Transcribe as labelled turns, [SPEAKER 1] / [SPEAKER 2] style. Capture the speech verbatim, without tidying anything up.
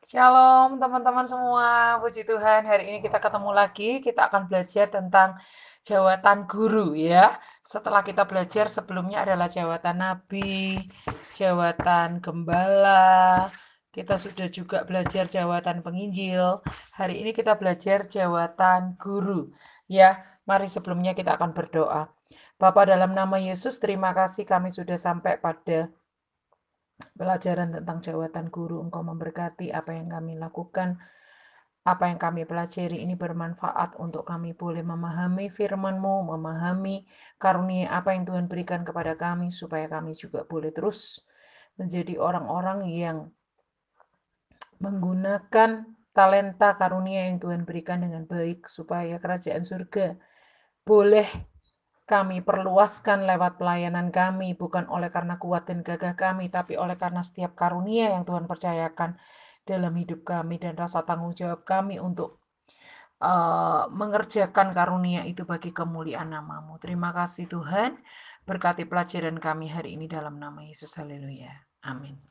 [SPEAKER 1] Shalom teman-teman semua, puji Tuhan hari ini kita ketemu lagi, kita akan belajar tentang jawatan guru ya. Setelah kita belajar sebelumnya adalah jawatan nabi, jawatan gembala, kita sudah juga belajar jawatan penginjil. Hari ini kita belajar jawatan guru ya. Mari sebelumnya kita akan berdoa. Bapa dalam nama Yesus, terima kasih kami sudah sampai pada pelajaran tentang jawatan guru. Engkau memberkati apa yang kami lakukan, apa yang kami pelajari ini bermanfaat untuk kami boleh memahami firman-Mu, memahami karunia apa yang Tuhan berikan kepada kami, supaya kami juga boleh terus menjadi orang-orang yang menggunakan talenta karunia yang Tuhan berikan dengan baik, supaya kerajaan surga boleh kami perluaskan lewat pelayanan kami, bukan oleh karena kuat dan gagah kami, tapi oleh karena setiap karunia yang Tuhan percayakan dalam hidup kami dan rasa tanggung jawab kami untuk uh, mengerjakan karunia itu bagi kemuliaan namamu. Terima kasih Tuhan, berkati pelajaran kami hari ini dalam nama Yesus. Haleluya. Amin.